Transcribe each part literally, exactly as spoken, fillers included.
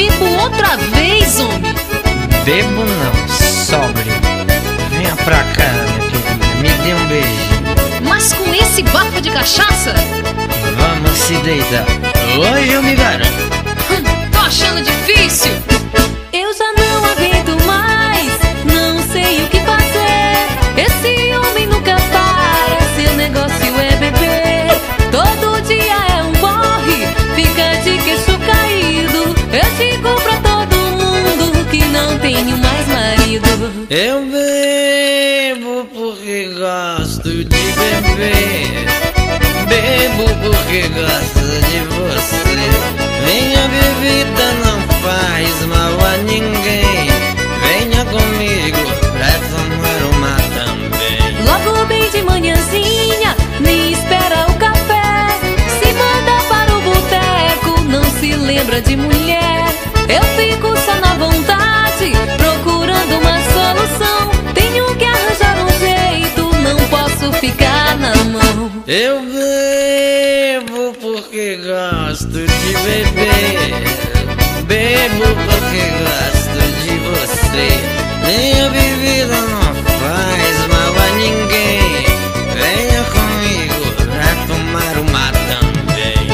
bebo outra vez, homem. Bebo não, sóbrio. Venha pra cá, minha querida, me dê um beijinho. Mas com esse bafo de cachaça? Vamos se deitar, hoje eu me garanto. Hum, tô achando difícil. Eu já não aguento mais, não sei o que fazer. Esse homem nunca para, seu negócio é beber. Todo dia é um porre, fica de queixo caído. Eu digo pra todo mundo que não tenho mais marido. Eu bebo porque gosto de beber. Bebo porque gosto de você. Minha bebida não faz mal a ninguém. Venha comigo pra tomar uma também. Logo bem de manhãzinha, me espera o café. Se manda para o boteco, não se lembra de mulher. Eu fico só na vontade, procurando uma solução. Tenho que arranjar um jeito, não posso ficar na mão. Eu bebo porque gosto de beber. Bebo porque gosto de você. Minha bebida não faz mal a ninguém. Venha comigo pra tomar uma também.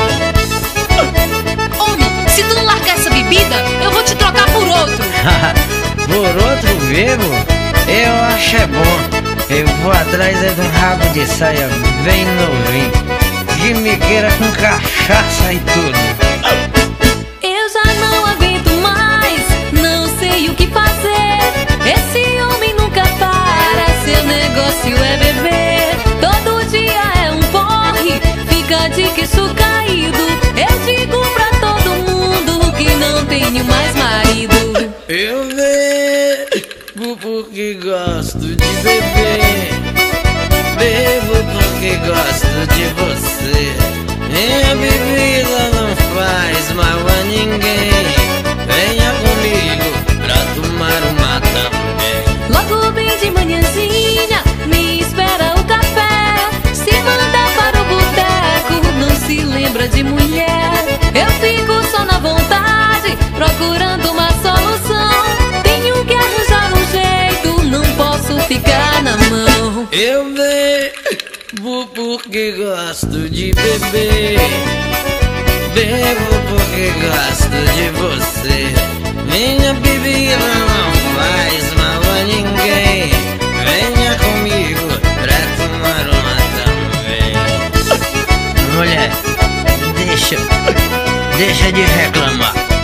Homem, se tu não largar essa bebida, eu vou te trocar por outro. Por outro bebo? Eu acho é bom. Eu vou atrás é de um rabo de saia bem novinho, de migueira com cachaça e tudo. Eu já não aguento mais, não sei o que fazer. Esse homem nunca para, seu negócio é beber. Todo dia é um porre, fica de queixo caído. Eu digo pra todo mundo que não tenho mais marido. Eu bebo porque gosto de beber. Bebo porque gosto de você. Minha bebida não faz mal a ninguém. Venha comigo pra tomar uma também. Logo bem de manhãzinha, me espera o café. Se manda para o boteco, não se lembra de mulher. Eu fico só na vontade, procurando uma solução. Tenho que arranjar um jeito, não posso ficar na mão. Eu bebo porque gosto de beber. Bebo porque gosto de você. Minha bebida não faz mal a ninguém. Venha comigo pra tomar uma também. Mulher, deixa, deixa de reclamar.